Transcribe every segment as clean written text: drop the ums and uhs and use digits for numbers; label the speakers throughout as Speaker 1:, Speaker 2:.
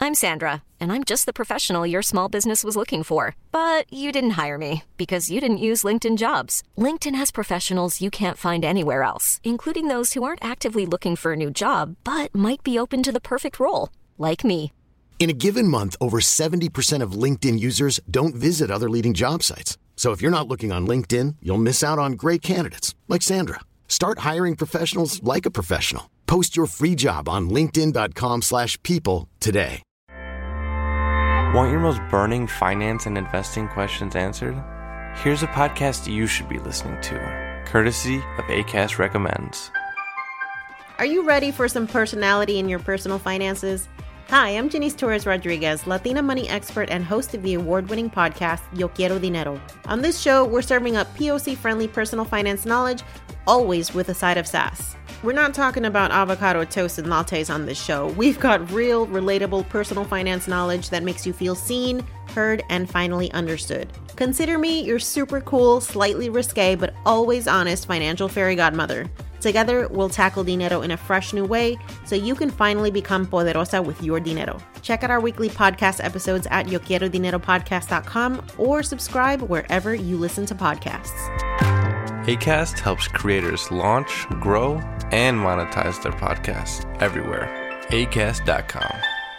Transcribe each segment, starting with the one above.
Speaker 1: I'm Sandra, and I'm just the professional your small business was looking for. But you didn't hire me because you didn't use LinkedIn Jobs. LinkedIn has professionals you can't find anywhere else, including those who aren't actively looking for a new job, but might be open to the perfect role, like me.
Speaker 2: In a given month, over 70% of LinkedIn users don't visit other leading job sites. So if you're not looking on LinkedIn, you'll miss out on great candidates like Sandra. Start hiring professionals like a professional. Post your free job on linkedin.com/people today.
Speaker 3: Want your most burning finance and investing questions answered? Here's a podcast you should be listening to, courtesy of Acast Recommends.
Speaker 4: Are you ready for some personality in your personal finances? Hi, I'm Janice Torres Rodriguez, Latina money expert and host of the award-winning podcast, Yo Quiero Dinero. On this show, we're serving up POC-friendly personal finance knowledge, always with a side of sass. We're not talking about avocado toast and lattes on this show. We've got real, relatable personal finance knowledge that makes you feel seen, heard, and finally understood. Consider me your super cool, slightly risque, but always honest financial fairy godmother. Together, we'll tackle dinero in a fresh new way so you can finally become poderosa with your dinero. Check out our weekly podcast episodes at YoQuieroDineroPodcast.com or subscribe wherever you listen to podcasts.
Speaker 3: Acast helps creators launch, grow, and monetize their podcasts everywhere. Acast.com.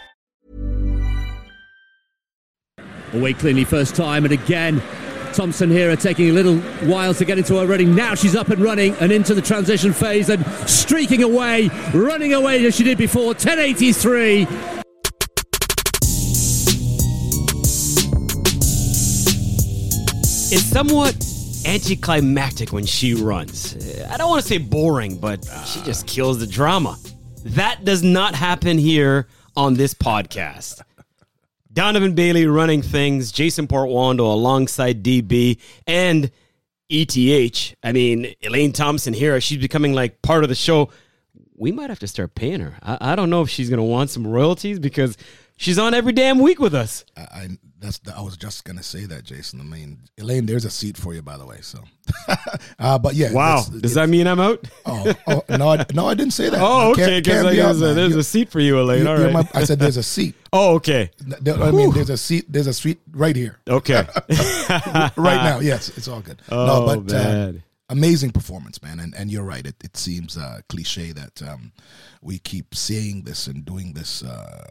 Speaker 5: Away cleanly first time, and again, Thompson here are taking a little while to get into her running. Now she's up and running and into the transition phase and streaking away, running away as she did before. 10:83. It's somewhat anticlimactic when she runs. I don't want to say boring, but she just kills the drama. That does not happen here on this podcast. Donovan Bailey running things, Jason Portwando alongside DB and ETH. I mean, Elaine Thompson here, she's becoming like part of the show. We might have to start paying her. I don't know if she's going to want some royalties because she's on every damn week with us.
Speaker 6: I was just going to say that, Jason. I mean, Elaine, there's a seat for you, by the way. So, but yeah.
Speaker 5: Wow. Does that mean I'm out?
Speaker 6: No, I didn't say that.
Speaker 5: Oh, okay. Because there's a seat for you, Elaine. All right.
Speaker 6: I said there's a seat.
Speaker 5: Oh, okay.
Speaker 6: I mean, there's a seat. There's a seat right here.
Speaker 5: Okay.
Speaker 6: Right now. Yes, it's all good.
Speaker 5: Oh, no, but
Speaker 6: amazing performance, man. And you're right. It seems cliche that we keep saying this and doing this,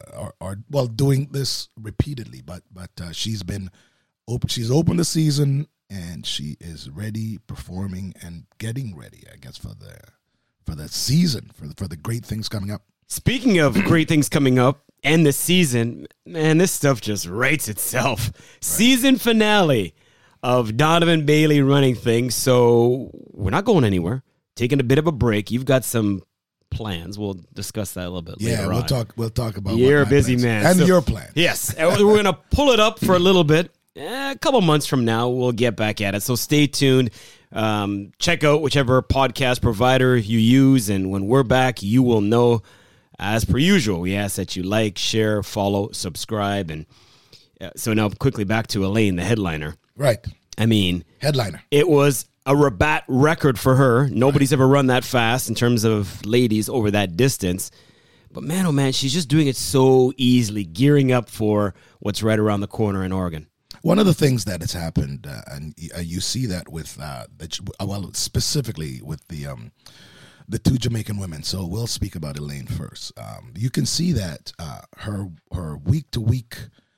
Speaker 6: doing this repeatedly. But she's been open. She's opened the season and she is ready, performing and getting ready, I guess, for the season, for the great things coming up.
Speaker 5: Speaking of great things coming up and the season, man, this stuff just writes itself. Right. Season finale of Donovan Bailey running things. So we're not going anywhere. Taking a bit of a break. You've got some plans. We'll discuss that a little bit later on.
Speaker 6: We'll talk about
Speaker 5: you're a busy man.
Speaker 6: And your plan.
Speaker 5: Yes. We're going to pull it up for a little bit. A couple months from now, we'll get back at it. So stay tuned. Check out whichever podcast provider you use. And when we're back, you will know. As per usual, we ask that you like, share, follow, subscribe. And so now quickly back to Elaine, the headliner.
Speaker 6: Right.
Speaker 5: I mean,
Speaker 6: headliner.
Speaker 5: It was a Rabat record for her. Nobody's ever run that fast in terms of ladies over that distance. But man, oh man, she's just doing it so easily, gearing up for what's right around the corner in Oregon.
Speaker 6: One of the things that has happened, and you see that with, specifically with the two Jamaican women. So we'll speak about Elaine first. You can see that her week-to-week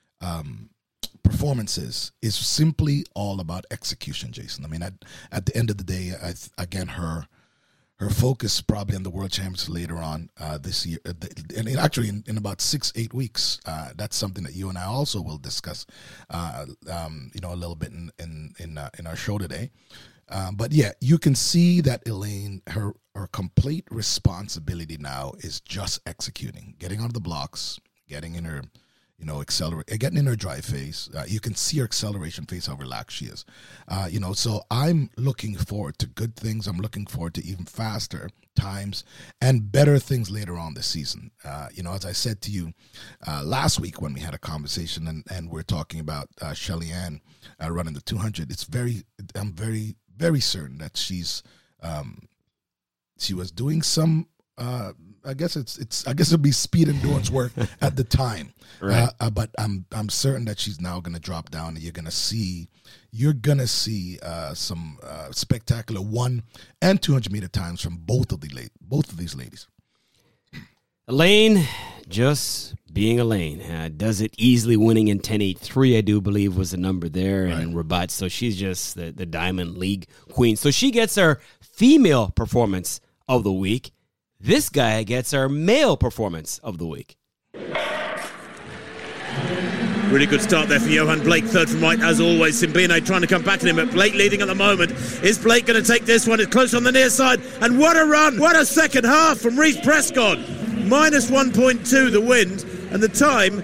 Speaker 6: performances is simply all about execution, Jason. I mean, at the end of the day, again, her focus probably on the World Championships later on this year, and actually in about 6-8 weeks. That's something that you and I also will discuss, a little bit in our show today. But yeah, you can see that Elaine, her complete responsibility now is just executing, getting on the blocks, getting in her, getting in her drive phase. You can see her acceleration phase, how relaxed she is. So I'm looking forward to good things. I'm looking forward to even faster times and better things later on this season. As I said to you last week when we had a conversation and we're talking about Shelly Ann running the 200, I'm very, very certain that she was doing some I guess it'll be speed endurance work at the time.
Speaker 5: Right.
Speaker 6: But I'm certain that she's now going to drop down, and you're going to see some spectacular 100 and 200 meter times from both of these ladies.
Speaker 5: Elaine, just being Elaine, does it easily, winning in 10.83, I do believe was the number there, and Rabat. So she's just the Diamond League queen. So she gets our female performance of the week. This guy gets our male performance of the week.
Speaker 7: Really good start there for Johan Blake, third from right as always. Simbine trying to come back at him, but Blake leading at the moment. Is Blake going to take this one? It's close on the near side, and what a run! What a second half from Reece Prescott. Minus 1.2 the wind, and the time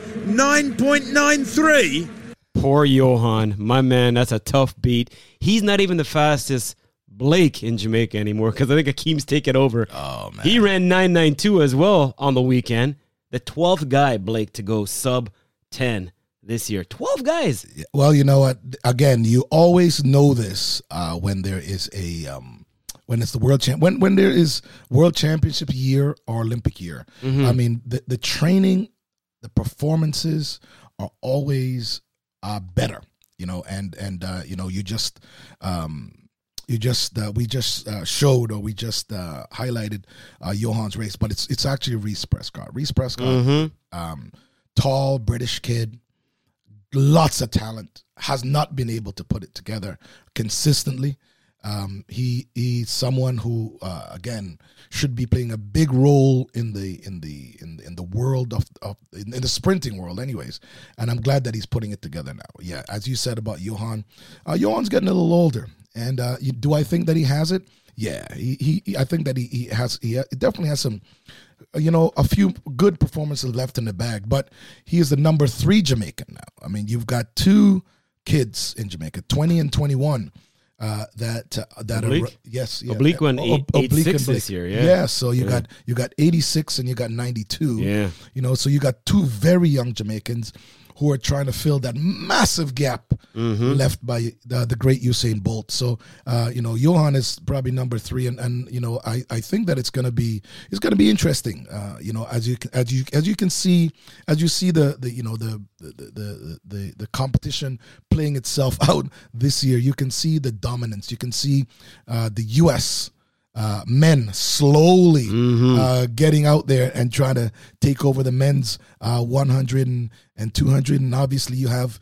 Speaker 7: 9.93.
Speaker 5: Poor Johan, my man, that's a tough beat. He's not even the fastest Blake in Jamaica anymore, because I think Akeem's taken over.
Speaker 6: Oh, man.
Speaker 5: He ran 9.92 as well on the weekend. The 12th guy, Blake, to go sub 10 this year. 12 guys.
Speaker 6: Well, you know what? Again, you always know this when there is when it's the when there is World Championship year or Olympic year. I mean, the training, the performances are always better. You know, and you know, we just showed, or we just highlighted Johan's race, but it's actually Reece Prescott. Reece Prescott, tall British kid, lots of talent, has not been able to put it together consistently. He's someone who again should be playing a big role in the world of in the sprinting world, anyways. And I'm glad that he's putting it together now. Yeah, as you said about Johan, Johan's getting a little older, and do I think that he has it? Yeah, I think that he definitely has some, you know, a few good performances left in the bag, but he is the number 3 Jamaican now. I mean, you've got 2 kids in Jamaica, 20 and 21. That
Speaker 5: Oblique?
Speaker 6: are yes, yeah.
Speaker 5: Oblique won
Speaker 6: Oblique
Speaker 5: 86 this year, yeah.
Speaker 6: Yeah, so you got 86 and you got 92.
Speaker 5: Yeah.
Speaker 6: You know, so you got 2 very young Jamaicans who are trying to fill that massive gap left by the great Usain Bolt. So you know, Johan is probably number 3, and you know, I think that it's gonna be interesting. You know, as you see the competition playing itself out this year, you can see the dominance. You can see the U.S. Men slowly getting out there and trying to take over the men's 100 and 200, and obviously you have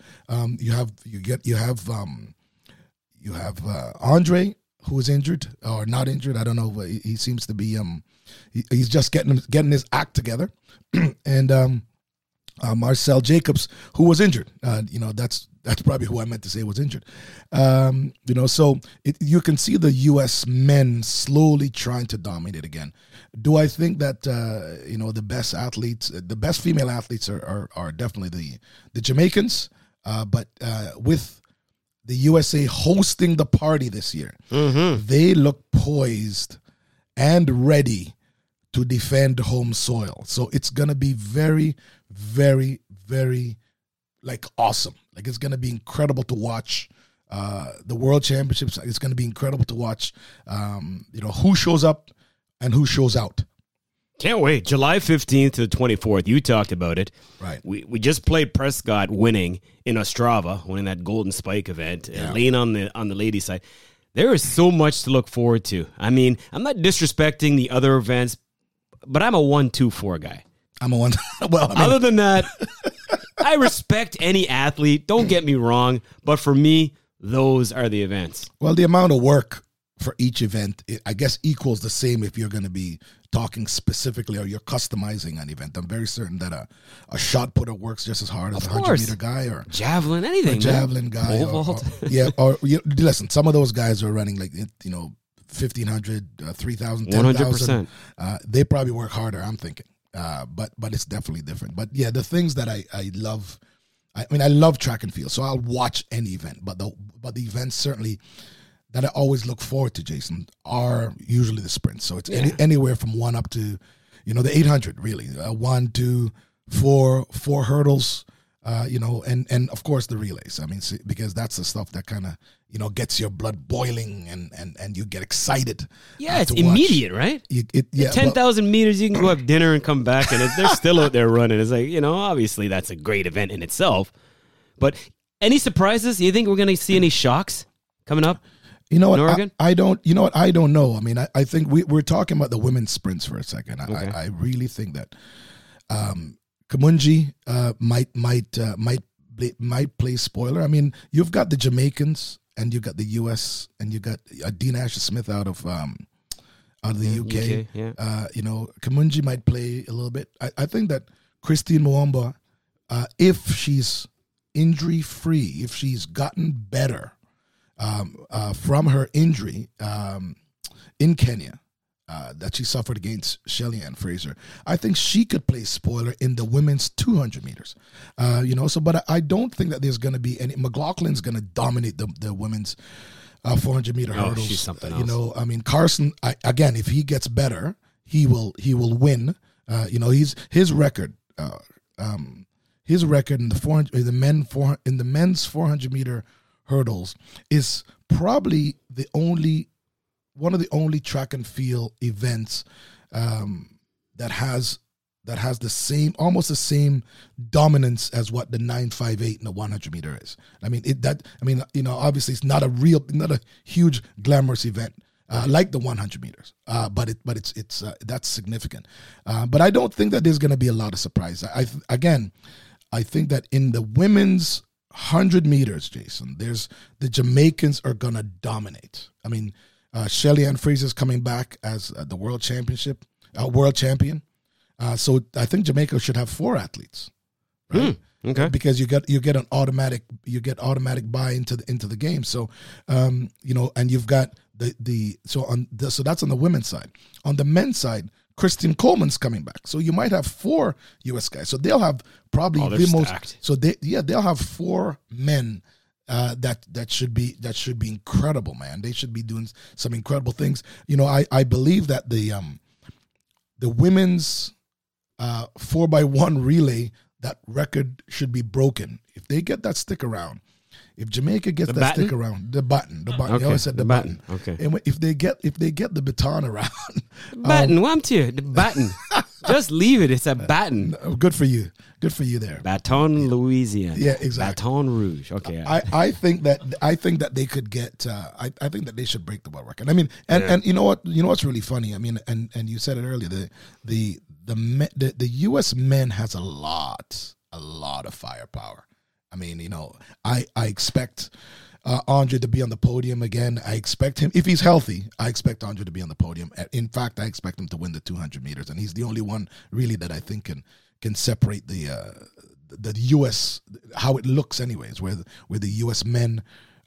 Speaker 6: Andre, who is injured or not injured. I don't know. He seems to be he's just getting his act together, and Marcel Jacobs, who was injured. You know, that's probably who I meant to say was injured. You know, so you can see the U.S. men slowly trying to dominate again. Do I think that you know, the best athletes, the best female athletes are definitely the Jamaicans, but with the USA hosting the party this year, they look poised and ready to defend home soil. So it's gonna be very, very, very awesome. Like, it's going to be incredible to watch the World Championships. It's going to be incredible to watch, you know, who shows up and who shows out.
Speaker 5: Can't wait. July 15th to the 24th. You talked about it.
Speaker 6: Right.
Speaker 5: We just played Prescott winning in Ostrava, winning that Golden Spike event, Elaine on the ladies' side. There is so much to look forward to. I mean, I'm not disrespecting the other events, but I'm a 1-2-4 guy.
Speaker 6: I'm a one. Well, I mean,
Speaker 5: other than that, I respect any athlete. Don't get me wrong, but for me, those are the events.
Speaker 6: Well, the amount of work for each event, I guess, equals the same if you're going to be talking specifically or you're customizing an event. I'm very certain that a shot putter works just as hard as a 100-meter guy or
Speaker 5: javelin, anything.
Speaker 6: A javelin guy. Listen, some of those guys are running 1,500, 3,000, 10,000.
Speaker 5: 100%.
Speaker 6: They probably work harder, I'm thinking. But it's definitely different. But yeah, the things that I love, I mean, I love track and field, so I'll watch any event. But the events certainly that I always look forward to, Jason, are usually the sprints. So it's anywhere from 1 up to, you know, the 800 really, 1, 2, 4 hurdles, and of course the relays. I mean, because that's the stuff that kind of, gets your blood boiling and you get excited.
Speaker 5: Yeah, it's immediate, right? 10,000 meters, you can go have dinner and come back, and they're still out there running. It's like, obviously that's a great event in itself. But any surprises? You think we're going to see any shocks coming up?
Speaker 6: You know what?
Speaker 5: In Oregon?
Speaker 6: I don't. You know what? I don't know. I mean, I think we're talking about the women's sprints for a second.
Speaker 5: Okay.
Speaker 6: I really think that Kamunji might play spoiler. I mean, you've got the Jamaicans and you got the U.S. and you got Dean Asher-Smith out of the UK.
Speaker 5: Yeah.
Speaker 6: Kamunji might play a little bit. I think that Christine Mwamba, if she's injury free, if she's gotten better from her injury in Kenya that she suffered against Shelly-Ann Fraser, I think she could play spoiler in the women's 200 meters. But I don't think that there's going to be any. McLaughlin's going to dominate the women's 400 meter hurdles.
Speaker 5: She's something else.
Speaker 6: I mean, Carson, again, if he gets better, he will win. His record. His record in the men's 400 meter hurdles is probably one of the only track and field events that has almost the same dominance as what the 958 and the 100 meter is. Obviously it's not a huge glamorous event like the 100 meters, but it's that's significant. But I don't think that there's going to be a lot of surprise. I think that in the women's 100 meters, Jason, the Jamaicans are going to dominate. I mean, Shelly-Ann Fraser's coming back as the world champion. So I think Jamaica should have 4 athletes, right?
Speaker 5: Okay.
Speaker 6: Because you get automatic buy into the game. So and you've got so that's on the women's side. On the men's side, Christian Coleman's coming back. So you might have 4 U.S. guys. So they'll have probably the most.
Speaker 5: Stacked.
Speaker 6: So they'll have 4 men that should be incredible, man. They should be doing some incredible things. I believe that the women's 4x1 relay, that record should be broken if they get that stick around. If Jamaica gets stick around, the button.
Speaker 5: Okay.
Speaker 6: You always said the button.
Speaker 5: Okay.
Speaker 6: And if they get the baton around,
Speaker 5: baton, the button. Just leave it. It's a baton.
Speaker 6: Good for you. Good for you there.
Speaker 5: Baton, Louisiana.
Speaker 6: Yeah, exactly.
Speaker 5: Baton Rouge. Okay.
Speaker 6: I think that they could get. I think that they should break the world record. I mean, and you know what? You know what's really funny? I mean, and you said it earlier. The U.S. men has a lot of firepower. I mean, I expect Andre to be on the podium again. I expect him, if he's healthy, I expect Andre to be on the podium. In fact, I expect him to win the 200 meters, and he's the only one really that I think can separate the U.S. how it looks, anyways, where the U.S. men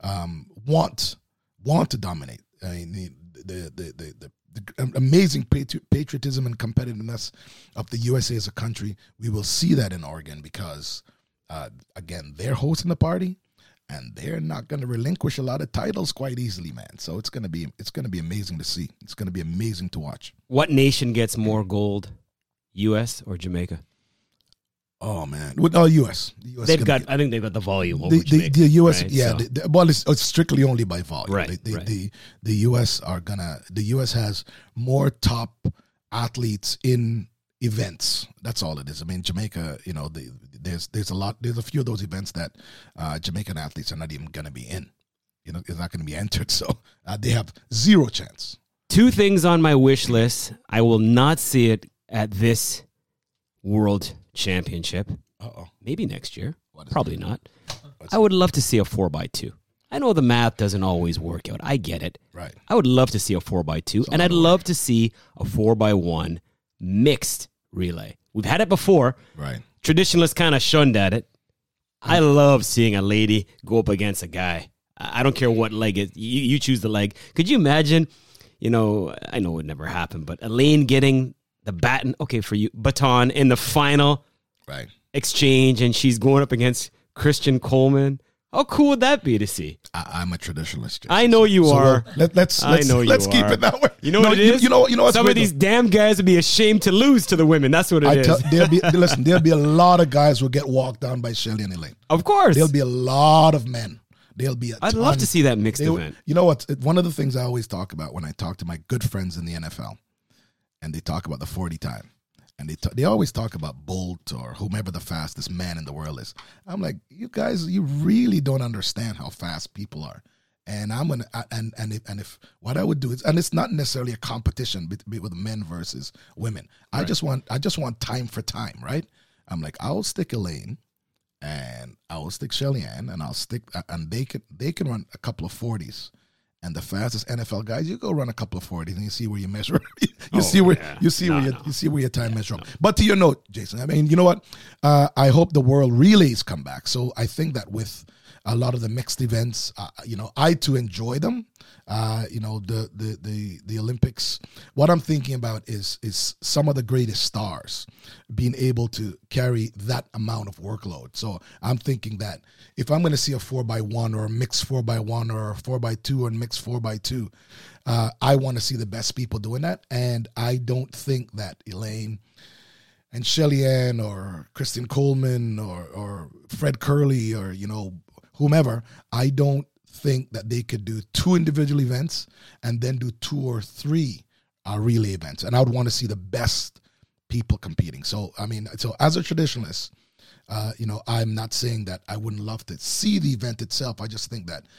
Speaker 6: want to dominate. I mean, the amazing patriotism and competitiveness of the USA as a country. We will see that in Oregon because. Again, they're hosting the party, and they're not going to relinquish a lot of titles quite easily, man. So it's going to be amazing to see. It's going to be amazing to watch.
Speaker 5: What nation gets more gold, U.S. or Jamaica?
Speaker 6: Oh man, U.S.
Speaker 5: I think they've got the volume over Jamaica.
Speaker 6: The U.S.
Speaker 5: Right?
Speaker 6: Yeah, it's strictly only by volume.
Speaker 5: Right.
Speaker 6: The U.S. The U.S. has more top athletes in events. That's all it is. I mean, Jamaica, there's a few of those events that Jamaican athletes are not even going to be in. It's not going to be entered. So they have 0 chance.
Speaker 5: 2 things on my wish list. I will not see it at this World Championship. Maybe next year. Probably not. I would love to see a 4x2. I know the math doesn't always work out. I get it.
Speaker 6: Right.
Speaker 5: I would love to see a 4x2, and I'd love to see a 4x1 mixed relay. We've had it before.
Speaker 6: Right.
Speaker 5: Traditionalists kind of shunned at it. I love seeing a lady go up against a guy. I don't care what leg it. You choose the leg. Could you imagine? I know it would never happen, but Elaine getting the baton. Okay, for you, baton in the final
Speaker 6: right
Speaker 5: exchange, and she's going up against Christian Coleman. How cool would that be to see?
Speaker 6: I'm a traditionalist. Jason.
Speaker 5: I know you are.
Speaker 6: Let's keep it that way.
Speaker 5: You know what it is?
Speaker 6: You know what's
Speaker 5: some of these damn guys would be ashamed to lose to the women. That's what it is.
Speaker 6: There'll be a lot of guys who get walked down by Shelly and Elaine.
Speaker 5: Of course.
Speaker 6: There'll be a lot of men.
Speaker 5: I'd love to see that mixed event.
Speaker 6: You know what? One of the things I always talk about when I talk to my good friends in the NFL, and they talk about the 40 time, and they always talk about Bolt or whomever the fastest man in the world is. I'm like, you guys, you really don't understand how fast people are. And I'm gonna if what I would do is, and it's not necessarily a competition with men versus women. Right. I just want time for time, right? I'm like, I'll stick Elaine, and I will stick Shelly Ann, and they can run a couple of 40s. And the fastest NFL guys, you go run a couple of 40s and you see where you measure. you see where your time measure up. But to your note, Jason, I mean, you know what? I hope the world relays come back. So I think that with a lot of the mixed events, I too enjoy them. The Olympics. What I'm thinking about is some of the greatest stars being able to carry that amount of workload. So I'm thinking that if I'm going to see a 4x1 or a mixed 4x1 or a 4x2 or a mixed 4x2, I want to see the best people doing that. And I don't think that Elaine and Shelly Ann or Kristen Coleman or Fred Curley or, whomever, I don't think that they could do 2 individual events and then do 2 or 3 relay events. And I would want to see the best people competing. So, as a traditionalist, I'm not saying that I wouldn't love to see the event itself. I just think that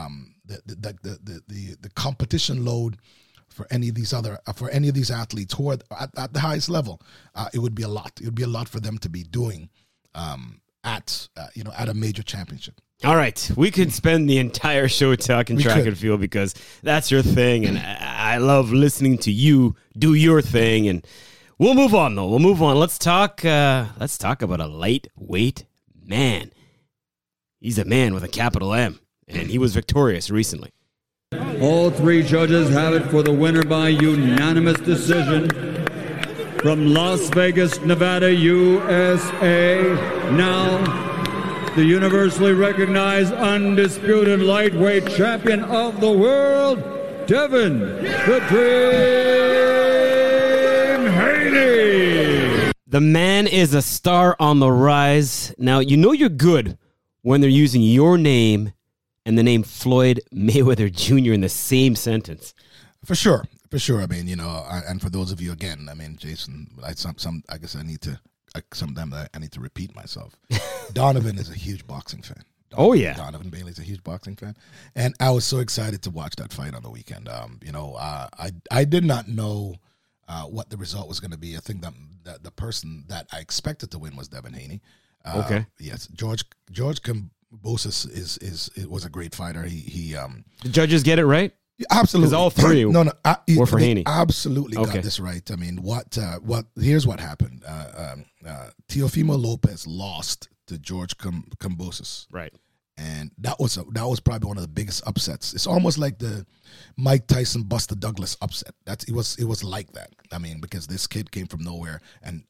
Speaker 6: the competition load for any of these athletes who are at the highest level, it would be a lot. It would be a lot for them to be doing at a major championship.
Speaker 5: All right, we could spend the entire show talking track and field because that's your thing, and I love listening to you do your thing. And we'll move on, though. We'll move on. Let's talk about a lightweight man. He's a man with a capital M, and he was victorious recently.
Speaker 8: All 3 judges have it for the winner by unanimous decision. From Las Vegas, Nevada, USA, now the universally recognized, undisputed lightweight champion of the world, Devin the Dream Haney.
Speaker 5: The man is a star on the rise. Now, you're good when they're using your name and the name Floyd Mayweather Jr. in the same sentence.
Speaker 6: For sure. I mean, and for those of you, again, I mean, Jason, I guess I need to. Sometimes I need to repeat myself. Donovan is a huge boxing fan. Donovan Bailey's a huge boxing fan, and I was so excited to watch that fight on the weekend. I did not know what the result was going to be. I think that the person that I expected to win was Devin Haney.
Speaker 5: Okay.
Speaker 6: Yes, George Kambosos was a great fighter. He
Speaker 5: the judges get it right.
Speaker 6: Absolutely,
Speaker 5: because all 3 were for Haney.
Speaker 6: Absolutely got this right. I mean, here's what happened. Teofimo Lopez lost to George Kambosos,
Speaker 5: right?
Speaker 6: And that was probably one of the biggest upsets. It's almost like the Mike Tyson Buster Douglas upset. It was like that. I mean, because this kid came from nowhere and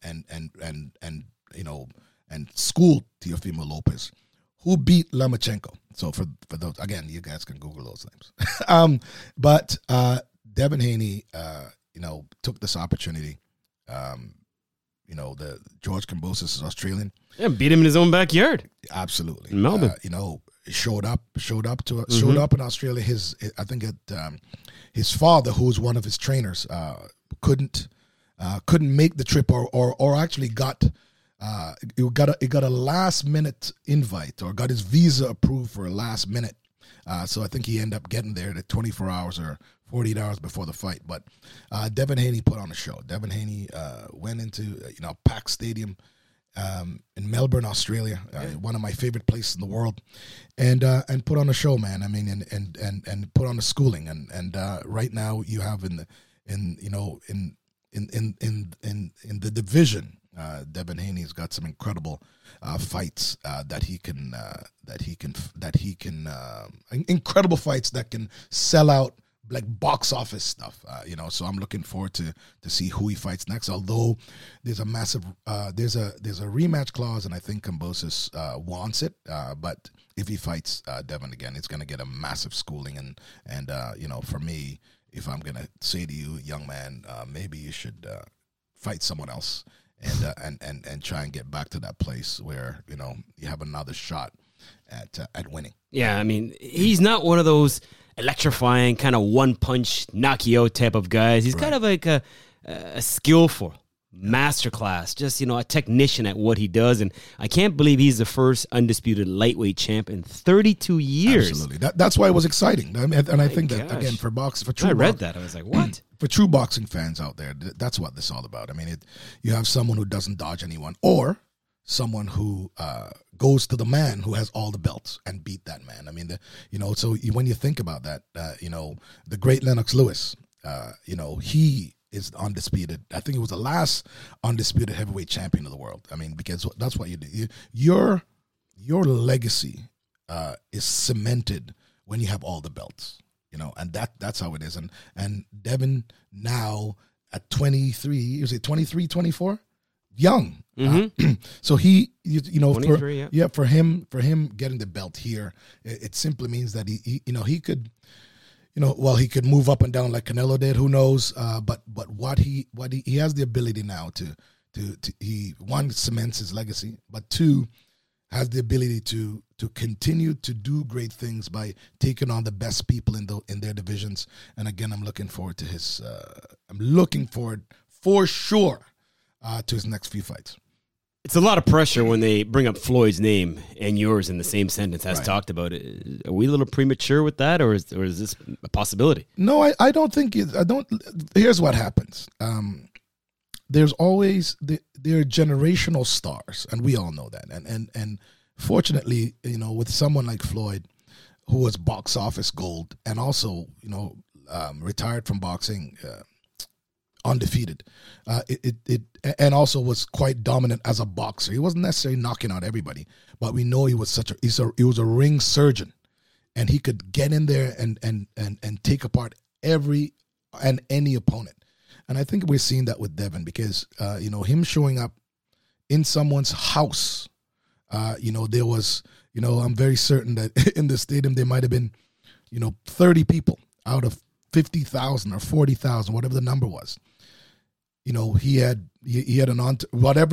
Speaker 6: schooled Teofimo Lopez, who beat Lomachenko. So for those, again, you guys can Google those names. But Devin Haney, took this opportunity. The George Kambosos is Australian.
Speaker 5: Yeah, beat him in his own backyard.
Speaker 6: Absolutely,
Speaker 5: in Melbourne.
Speaker 6: Showed up in Australia. I think his father, who was one of his trainers, couldn't make the trip, or actually got a last minute invite, or got his visa approved for a last minute. So I think he ended up getting there at 24 hours or 48 hours before the fight. But Devin Haney put on a show. Devin Haney went into packed stadium in Melbourne, Australia, one of my favorite places in the world, and put on a show, man. I mean, and put on a schooling, and right now you have in the division. Devin Haney's got some incredible fights incredible fights that can sell out like box office stuff, you know. So I'm looking forward to see who he fights next. Although there's a massive there's a rematch clause, and I think Kambosos wants it. But if he fights Devin again, it's going to get a massive schooling. And you know, for me, if I'm going to say to you, young man, maybe you should fight someone else and try and get back to that place where, you know, you have another shot at winning.
Speaker 5: Yeah, I mean, he's not one of those electrifying kind of one-punch knock-you-out type of guys. He's kind of like a skillful masterclass, just, you know, a technician at what he does. And I can't believe he's the first undisputed lightweight champ in 32 years.
Speaker 6: Absolutely. That's why it was exciting. And I think that, again, for true
Speaker 5: I read that. I was like, what?
Speaker 6: For true boxing fans out there, that's what this is all about. I mean, you have someone who doesn't dodge anyone, or someone who goes to the man who has all the belts and beat that man. I mean, so when you think about that, you know, the great Lennox Lewis, you know, he is undisputed. I think he was the last undisputed heavyweight champion of the world. I mean, because that's what you do. Your legacy is cemented when you have all the belts, you know, and that's how it is. And Devin now at 23, was it 23, 24? Young.
Speaker 5: Mm-hmm.
Speaker 6: So he, you know, for him getting the belt here, it simply means that he you know, he could, you know, well, he could move up and down like Canelo did. Who knows? But what he has the ability now to he, one, cements his legacy, but two, has the ability to continue to do great things by taking on the best people in their divisions. And again, I'm looking forward to his. I'm looking forward for sure to his next few fights.
Speaker 5: It's a lot of pressure when they bring up Floyd's name and yours in the same sentence as talked about. Are we a little premature with that, or is this a possibility?
Speaker 6: No, I don't think I don't. Here's what happens. There's always there are generational stars, and we all know that. And fortunately, you know, with someone like Floyd, who was box office gold, and also, you know, retired from boxing. Undefeated, and also was quite dominant as a boxer. He wasn't necessarily knocking out everybody, but we know he was he was a ring surgeon, and he could get in there and take apart every and any opponent. And I think we're seeing that with Devin, because you know, him showing up in someone's house, you know, there was, you know, I'm very certain that in the stadium there might have been, you know, 30 people out of 50,000 or 40,000, whatever the number was. You know, he had an whomever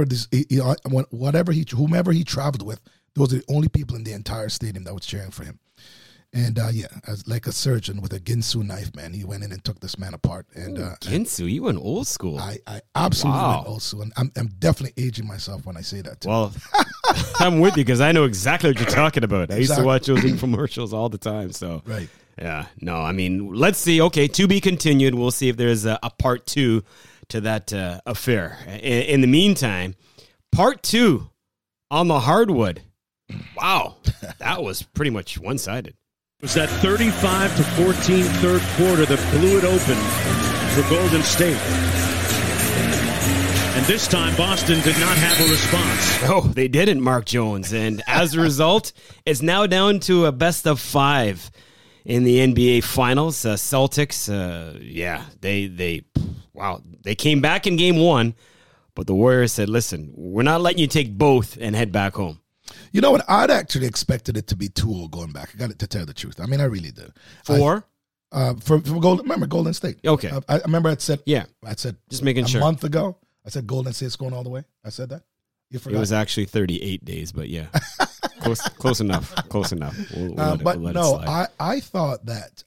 Speaker 6: he traveled with, those are the only people in the entire stadium that was cheering for him. And as like a surgeon with a Ginsu knife, man, he went in and took this man apart. And
Speaker 5: Ginsu, you went old school.
Speaker 6: I absolutely went old school, and I'm definitely aging myself when I say that too.
Speaker 5: Well, I'm with you, because I know exactly what you're talking about. I used to watch those infomercials all the time. So
Speaker 6: right.
Speaker 5: Yeah, no, I mean, let's see. Okay, to be continued. We'll see if there's a part 2 to that affair. In the meantime, part 2 on the hardwood. Wow, that was pretty much one-sided.
Speaker 7: It was that 35-14 third quarter that blew it open for Golden State. And this time, Boston did not have a response.
Speaker 5: Oh, they didn't, Mark Jones. And as a result, it's now down to a best of 5 in the NBA Finals. Celtics, they came back in game 1, but the Warriors said, listen, we're not letting you take both and head back home.
Speaker 6: You know what? I'd actually expected it to be 2-0 going back. I got it, to tell the truth. I mean, I really did.
Speaker 5: For
Speaker 6: Golden State.
Speaker 5: Okay.
Speaker 6: I remember I said
Speaker 5: just making sure.
Speaker 6: A month ago, I said Golden State's going all the way. I said that. You forgot.
Speaker 5: It was actually 38 days, but yeah. Close enough. Close enough. We'll let it slide.
Speaker 6: I thought that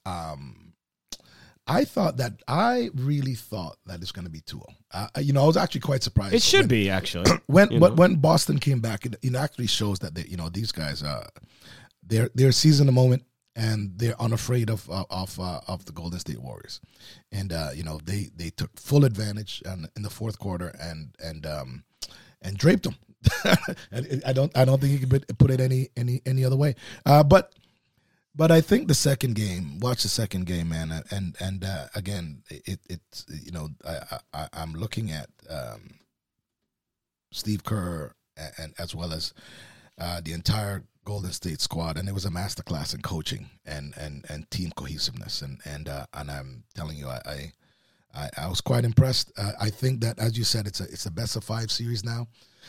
Speaker 6: I really thought that it's going to be 2-0. You know, I was actually quite surprised.
Speaker 5: It should be, actually.
Speaker 6: When Boston came back, it actually shows that these guys they're seizing the moment, and they're unafraid of the Golden State Warriors, and you know, they took full advantage in the fourth quarter and draped them. I don't think you can put it any other way. But I think the second game, watch the second game, man, and again, it's you know, I'm looking at Steve Kerr and as well as the entire Golden State squad, and it was a masterclass in coaching and team cohesiveness. And I'm telling you, I was quite impressed. I think that, as you said, it's a best of 5 series now.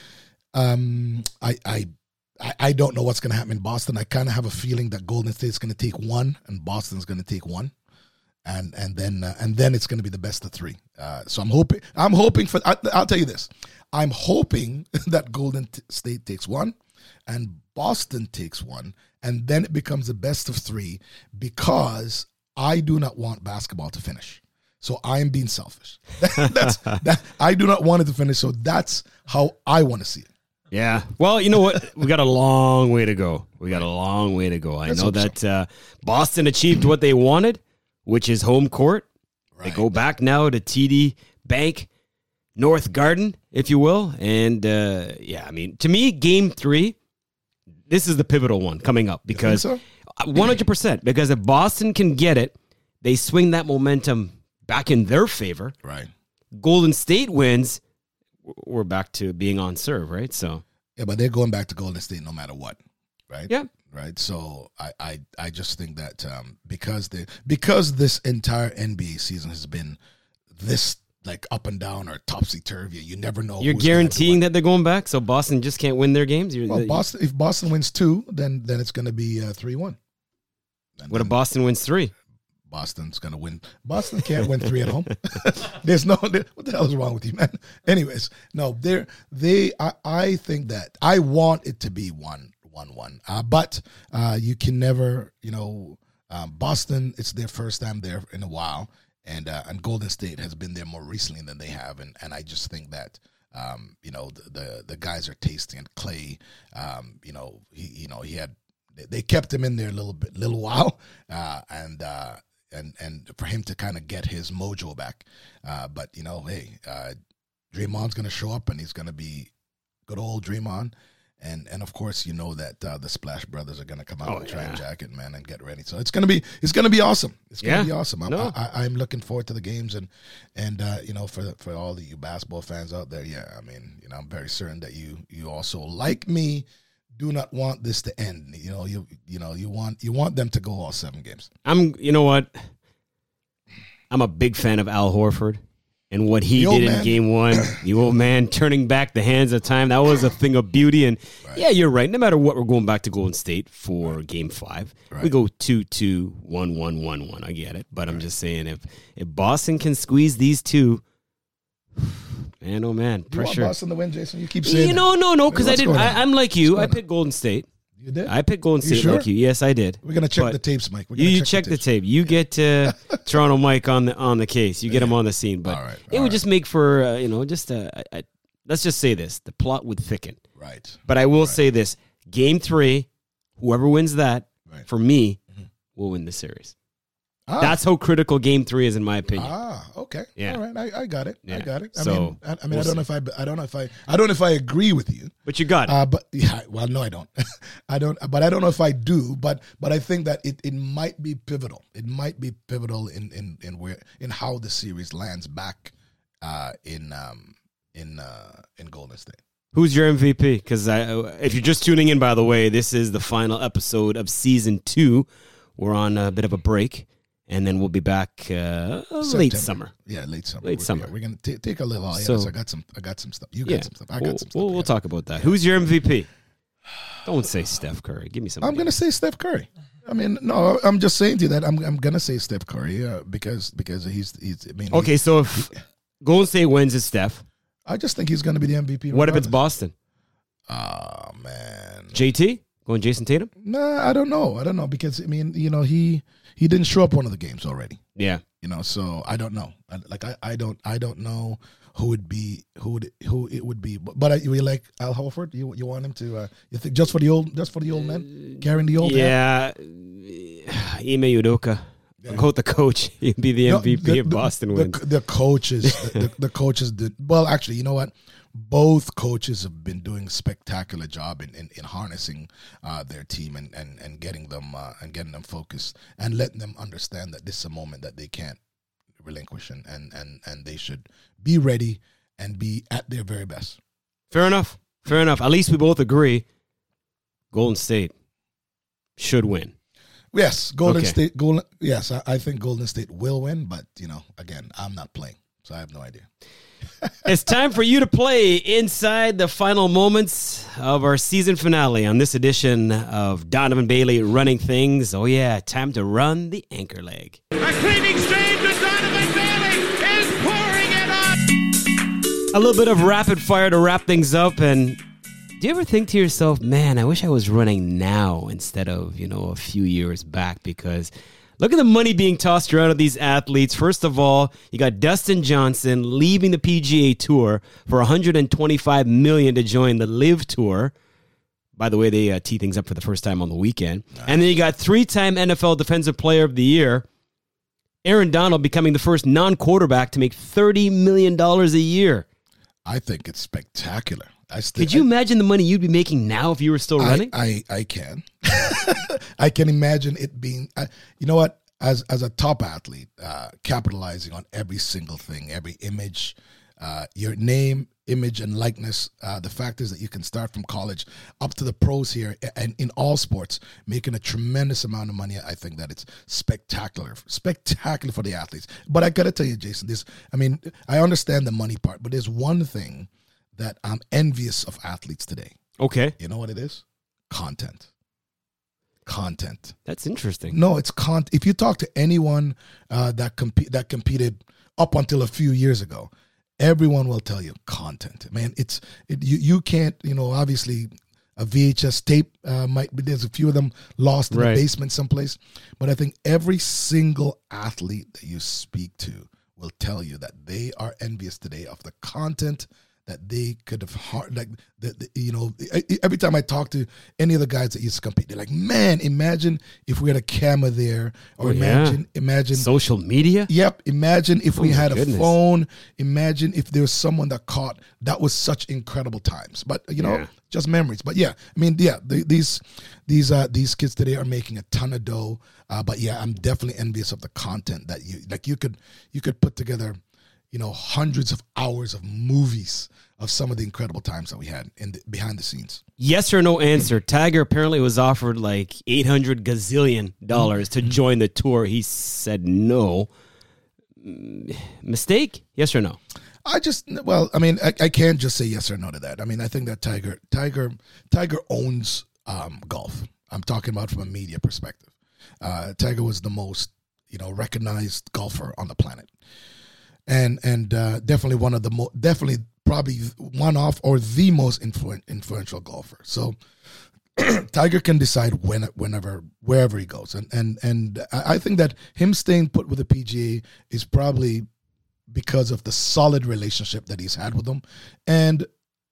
Speaker 6: I don't know what's going to happen in Boston. I kind of have a feeling that Golden State's going to take 1 and Boston's going to take 1, and then it's going to be the best of 3. So I'm hoping for. I'll tell you this. I'm hoping that Golden State takes 1 and Boston takes 1, and then it becomes a best of 3, because I do not want basketball to finish. So I am being selfish. I do not want it to finish. So that's how I want to see it.
Speaker 5: Yeah. Well, you know what? We got a long way to go. I know that Boston achieved what they wanted, which is home court. Right. They go back now to TD Bank North Garden, if you will. And, I mean, to me, Game 3, this is the pivotal one coming up. Because 100%. Because if Boston can get it, they swing that momentum back in their favor.
Speaker 6: Right.
Speaker 5: Golden State wins, we're back to being on serve, right? So
Speaker 6: yeah, but they're going back to Golden State no matter what, right?
Speaker 5: Yeah.
Speaker 6: Right. So I just think that because this entire NBA season has been this like up and down or topsy-turvy, you never know.
Speaker 5: You're guaranteeing that they're going back, so Boston just can't win their games?
Speaker 6: If Boston wins 2, then it's going to be 3-1.
Speaker 5: What if Boston wins 3?
Speaker 6: Boston's going to win. Boston can't win 3 at home. What the hell is wrong with you, man? Anyways, no, I think that I want it to be 1-1. But you can never, Boston, it's their first time there in a while. And Golden State has been there more recently than they have. And I just think that, the guys are tasting. And Clay, he had, they kept him in there a little while. And for him to kind of get his mojo back. But, Draymond's going to show up, and he's going to be good old Draymond. And of course, that the Splash Brothers are going to come out with Triumph Jacket, man, and get ready. So it's going to be awesome. It's going to be awesome. I'm looking forward to the games, and for all the you basketball fans out there, I'm very certain that you also, like me, do not want this to end. You want them to go all 7 games.
Speaker 5: You know what? I'm a big fan of Al Horford and what he did in Game 1. The old man turning back the hands of time. That was a thing of beauty. And yeah, you're right. No matter what, we're going back to Golden State for Game 5. Right. We go 2-2, 1-1, 1-1. I get it. But I'm just saying, if Boston can squeeze these 2, man, oh man, pressure.
Speaker 6: You want Boston to win, Jason? You keep saying
Speaker 5: no, because I'm like you. I picked Golden State.
Speaker 6: You did?
Speaker 5: I picked Golden State like you. Yes, I did.
Speaker 6: We're gonna check the tapes, Mike.
Speaker 5: You check the tape. You get Toronto Mike on the case. You get him on the scene. But it would just make for let's just say this: the plot would thicken.
Speaker 6: Right.
Speaker 5: But I will say this: Game 3, whoever wins that, for me, will win the series. That's how critical Game 3 is, in my opinion.
Speaker 6: Okay.
Speaker 5: Yeah.
Speaker 6: All right. I got it.
Speaker 5: Yeah.
Speaker 6: I got it. I
Speaker 5: So,
Speaker 6: mean, I don't know if I agree with you.
Speaker 5: But you got it.
Speaker 6: But yeah, well, no, I don't. But I don't know if I do. But I think that it might be pivotal. It might be pivotal in how the series lands back in Golden State.
Speaker 5: Who's your MVP? Because if you're just tuning in, by the way, this is the final episode of Season 2. We're on a bit of a break. And then we'll be back late summer.
Speaker 6: Yeah, late summer. We're going to take a little hiatus. I got some stuff. You got some stuff. I got some stuff.
Speaker 5: We'll talk about that. Who's your MVP? Don't say Steph Curry. Give me some.
Speaker 6: I'm going to say Steph Curry. I mean, no, I'm just saying to you that I'm going to say Steph Curry because he's. I mean,
Speaker 5: okay, so if Golden State wins, it's Steph.
Speaker 6: I just think he's going to be the MVP.
Speaker 5: What if it's Boston?
Speaker 6: Oh man,
Speaker 5: JT going Jason Tatum?
Speaker 6: Nah, I don't know because I mean, he didn't show up one of the games already.
Speaker 5: Yeah.
Speaker 6: So I don't know. I don't know who it would be. But you like Al Horford? You want him to? You think just for the old man carrying the old?
Speaker 5: Yeah. Ime Udoka. Yeah. Quote the coach. He'd be the MVP if Boston wins.
Speaker 6: The coaches. the coaches did well. Actually, you know what? Both coaches have been doing a spectacular job in harnessing their team and getting them focused and letting them understand that this is a moment that they can't relinquish and they should be ready and be at their very best.
Speaker 5: Fair enough. At least we both agree. Golden State should win.
Speaker 6: Yes, Golden
Speaker 5: Okay.
Speaker 6: State. Yes, I think Golden State will win, but again, I'm not playing, so I have no idea.
Speaker 5: It's time for you to play inside the final moments of our season finale on this edition of Donovan Bailey Running Things. Oh yeah, time to run the anchor leg.
Speaker 7: A cleaning stream to Donovan Bailey is pouring it on.
Speaker 5: A little bit of rapid fire to wrap things up. And do you ever think to yourself, man, I wish I was running now instead of, a few years back? Because look at the money being tossed around of these athletes. First of all, you got Dustin Johnson leaving the PGA Tour for $125 million to join the LIV Tour. By the way, they tee things up for the first time on the weekend. Nice. And then you got 3-time NFL Defensive Player of the Year, Aaron Donald, becoming the first non-quarterback to make $30 million a year.
Speaker 6: I think it's spectacular.
Speaker 5: Could you imagine the money you'd be making now if you were still running?
Speaker 6: I can. I can imagine it being, you know what, as a top athlete, capitalizing on every single thing, every image, your name, image, and likeness. The fact is that you can start from college up to the pros here and in all sports, making a tremendous amount of money. I think that it's spectacular for the athletes. But I got to tell you, Jason, I understand the money part, but there's one thing that I'm envious of athletes today.
Speaker 5: Okay.
Speaker 6: You know what it is? Content.
Speaker 5: That's interesting.
Speaker 6: No, it's content. If you talk to anyone that competed up until a few years ago, everyone will tell you content. Man, you can't, obviously a VHS tape might be, there's a few of them lost in the basement someplace, but I think every single athlete that you speak to will tell you that they are envious today of the content that they could have, every time I talk to any of the guys that used to compete, they're like, man, imagine if we had a camera there, or imagine
Speaker 5: social media.
Speaker 6: Yep. Imagine if we had a phone. Imagine if there was someone that caught. That was such incredible times. But just memories. But these kids today are making a ton of dough. But yeah, I'm definitely envious of the content that you could put together. Hundreds of hours of movies of some of the incredible times that we had behind the scenes.
Speaker 5: Yes or no answer. Tiger apparently was offered like $800 gazillion to join the tour. He said no. Mistake? Yes or no?
Speaker 6: I can't just say yes or no to that. I think that Tiger owns golf. I'm talking about from a media perspective. Tiger was the most, recognized golfer on the planet. And definitely one of the probably one of or the most influential golfer. So Tiger can decide wherever he goes, and I think that him staying put with the PGA is probably because of the solid relationship that he's had with them, and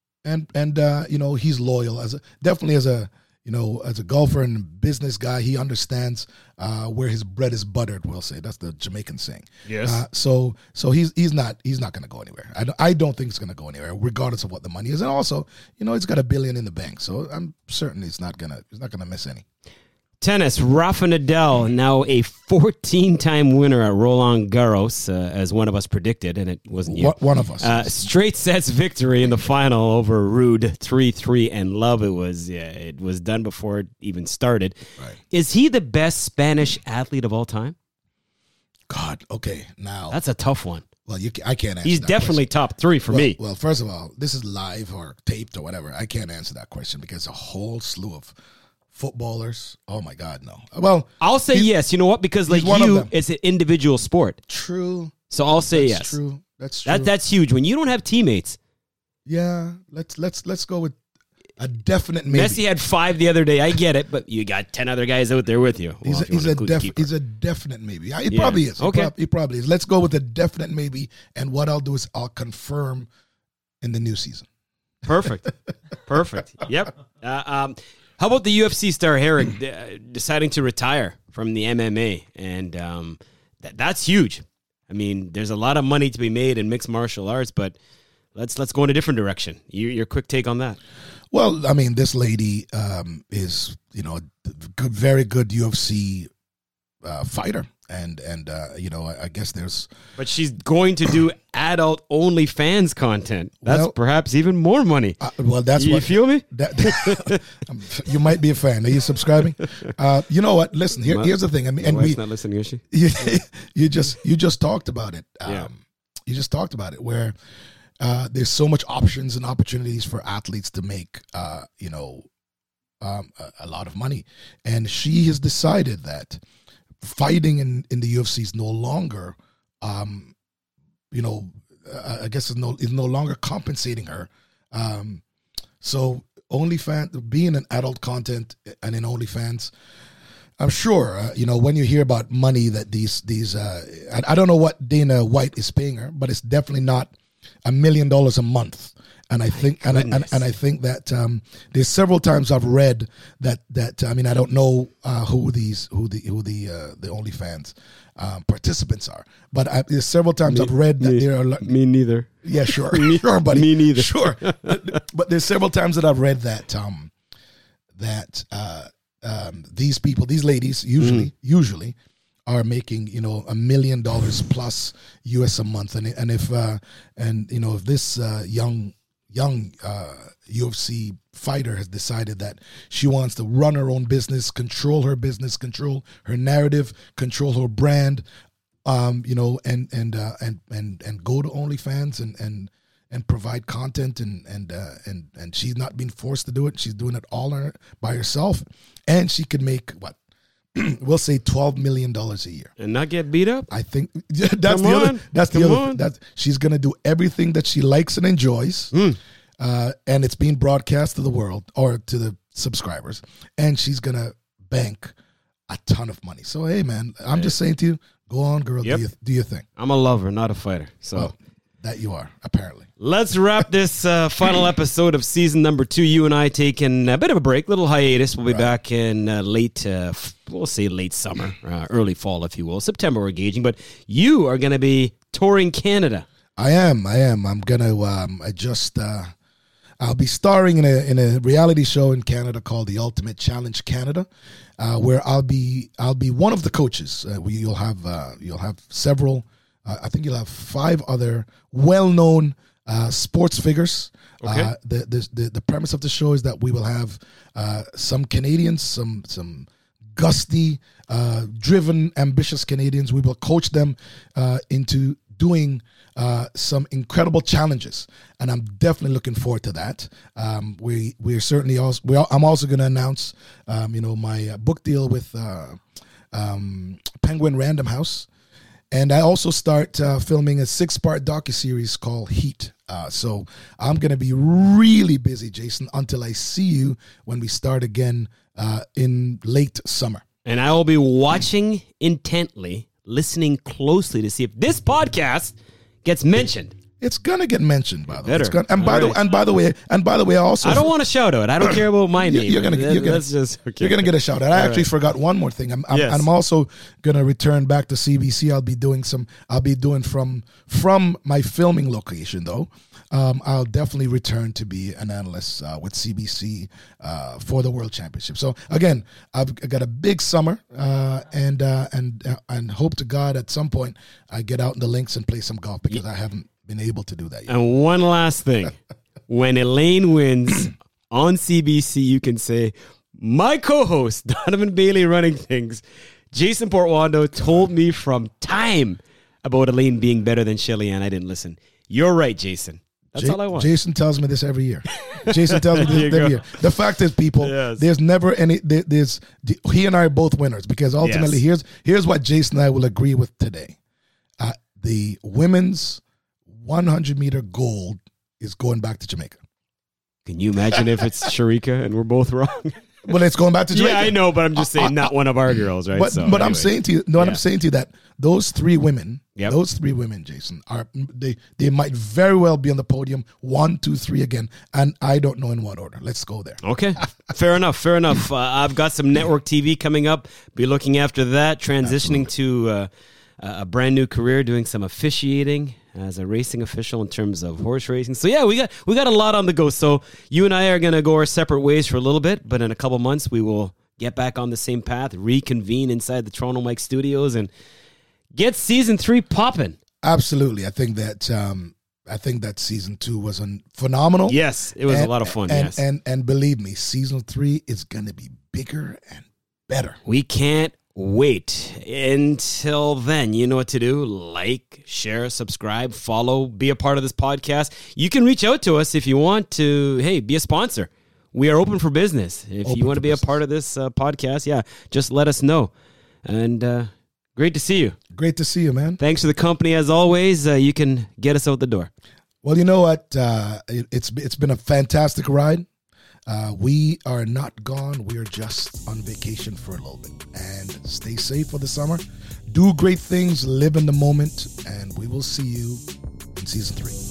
Speaker 6: he's loyal as a golfer and business guy. He understands where his bread is buttered. We'll say that's the Jamaican saying.
Speaker 5: Yes.
Speaker 6: So he's not going to go anywhere. I don't think it's going to go anywhere, regardless of what the money is. And also, he's got $1 billion in the bank, so I'm certain he's not gonna miss any.
Speaker 5: Tennis, Rafa Nadal, now a 14-time winner at Roland Garros, as one of us predicted, and it wasn't you.
Speaker 6: One of us.
Speaker 5: Straight sets victory in the final over Ruud, 3-3, and love. It was done before it even started.
Speaker 6: Right.
Speaker 5: Is he the best Spanish athlete of all time?
Speaker 6: God, okay, now
Speaker 5: that's a tough one.
Speaker 6: Well, I can't answer.
Speaker 5: He's
Speaker 6: that
Speaker 5: definitely
Speaker 6: question.
Speaker 5: top 3 for me.
Speaker 6: Well, first of all, this is live or taped or whatever. I can't answer that question because a whole slew of footballers. Oh my God, no. Well,
Speaker 5: I'll say yes. You know what? Because it's an individual sport.
Speaker 6: True.
Speaker 5: So I'll say yes.
Speaker 6: That's true.
Speaker 5: That's huge. When you don't have teammates.
Speaker 6: Yeah. Let's go with a definite maybe.
Speaker 5: Messi had 5 the other day. I get it, but you got 10 other guys out there with you.
Speaker 6: He's a definite maybe. It probably is.
Speaker 5: Okay.
Speaker 6: It probably is. Let's go with a definite maybe. And what I'll do is I'll confirm in the new season.
Speaker 5: Perfect. Yep. How about the UFC star Herrick deciding to retire from the MMA? And that's huge. There's a lot of money to be made in mixed martial arts, but let's go in a different direction. Your quick take on that.
Speaker 6: Well, this lady is, very good UFC fighter, and I guess there's.
Speaker 5: But she's going to do adult OnlyFans content. That's perhaps even more money.
Speaker 6: Well, that's
Speaker 5: you feel me?
Speaker 6: You might be a fan. Are you subscribing? You know what? Listen, here's the thing. I mean, and
Speaker 5: wife's not listening, is she?
Speaker 6: You just talked about it. You just talked about it, where there's so much options and opportunities for athletes to make, a lot of money, and she has decided that fighting in the UFC is no longer, I guess is no longer compensating her. So OnlyFans, being an adult content and in OnlyFans, I'm sure, when you hear about money that these I don't know what Dana White is paying her, but it's definitely not $1 million a month. And I think, and I think that there's several times I've read that I mean, I don't know who the OnlyFans participants are, but there's several times I've read that there are
Speaker 5: me neither.
Speaker 6: Yeah, sure, sure, buddy.
Speaker 5: Me neither.
Speaker 6: Sure, but there's several times that I've read that these people, these ladies, usually are making $1 million plus US a month, and if this young UFC fighter has decided that she wants to run her own business, control her narrative, control her brand, and go to OnlyFans and provide content, and she's not being forced to do it. She's doing it all by herself, and she could make what? We'll say $12 million a year,
Speaker 5: and not get beat up.
Speaker 6: I think that's the other. That's the other. That she's gonna do everything that she likes and enjoys, and it's being broadcast to the world or to the subscribers, and she's gonna bank a ton of money. So hey, man, I'm just saying to you, go on, girl, do your thing.
Speaker 5: I'm a lover, not a fighter. So.
Speaker 6: Well, that you are, apparently.
Speaker 5: Let's wrap this final episode of season number 2. You and I taking a bit of a break, little hiatus. We'll be back in late summer, early fall, if you will. September we're gauging, but you are going to be touring Canada.
Speaker 6: I am. I'm going to I'll be starring in a reality show in Canada called The Ultimate Challenge Canada, where I'll be one of the coaches. You'll have several. I think you'll have 5 other well-known sports figures.
Speaker 5: Okay.
Speaker 6: The premise of the show is that we will have some Canadians, some gusty, driven, ambitious Canadians. We will coach them into doing some incredible challenges, and I'm definitely looking forward to that. We're certainly also. I'm also going to announce, my book deal with Penguin Random House. And I also start filming a 6-part docuseries called Heat. So I'm going to be really busy, Jason, until I see you when we start again in late summer.
Speaker 5: And I will be watching intently, listening closely to see if this podcast gets mentioned.
Speaker 6: It's gonna get mentioned, by the way.
Speaker 5: Better.
Speaker 6: It's gonna, and by the way, I also.
Speaker 5: I don't want to shout out. I don't care about my name.
Speaker 6: You're gonna get a shout out. I actually forgot one more thing. I'm also gonna return back to CBC. I'll be doing from my filming location though. I'll definitely return to be an analyst with CBC for the World Championship. So again, I've got a big summer, and hope to God at some point I get out in the links and play some golf, because I haven't been able to do that yet.
Speaker 5: And one last thing. When Elaine wins on CBC, you can say, my co-host, Donovan Bailey running things, Jason Portwando told me from time about Elaine being better than Shelly Ann. I didn't listen. You're right, Jason. That's all I want.
Speaker 6: Jason tells me this every year. Jason tells me this every year. The fact is, people, there's never any, he and I are both winners, because ultimately here's what Jason and I will agree with today. The women's 100-meter gold is going back to Jamaica.
Speaker 5: Can you imagine if it's Sharika and we're both wrong?
Speaker 6: Well, it's going back to Jamaica.
Speaker 5: Yeah, I know, but I'm just saying not one of our girls, right?
Speaker 6: But anyway. I'm saying to you, I'm saying to you that those 3 women, Jason, they might very well be on the podium 1, 2, 3 again, and I don't know in what order. Let's go there.
Speaker 5: Okay, fair enough. I've got some network TV coming up. Be looking after that, transitioning to a brand new career, doing some officiating as a racing official in terms of horse racing. So yeah, we got a lot on the go. So you and I are going to go our separate ways for a little bit, but in a couple months we will get back on the same path, reconvene inside the Toronto Mike Studios, and get season 3 popping.
Speaker 6: Absolutely. I think that season 2 was phenomenal.
Speaker 5: Yes, it was a lot of fun.
Speaker 6: And believe me, season 3 is going to be bigger and better.
Speaker 5: We can't wait. Until then, you know what to do. Like, share, subscribe, follow, be a part of this podcast. You can reach out to us if you want to, be a sponsor. We are open for business. If you want to be a part of this podcast, just let us know. And great to see you.
Speaker 6: Great to see you, man.
Speaker 5: Thanks for the company as always. You can get us out the door.
Speaker 6: Well, you know what? It's been a fantastic ride. We are not gone. We are just on vacation for a little bit. And stay safe for the summer. Do great things. Live in the moment. And we will see you in season 3.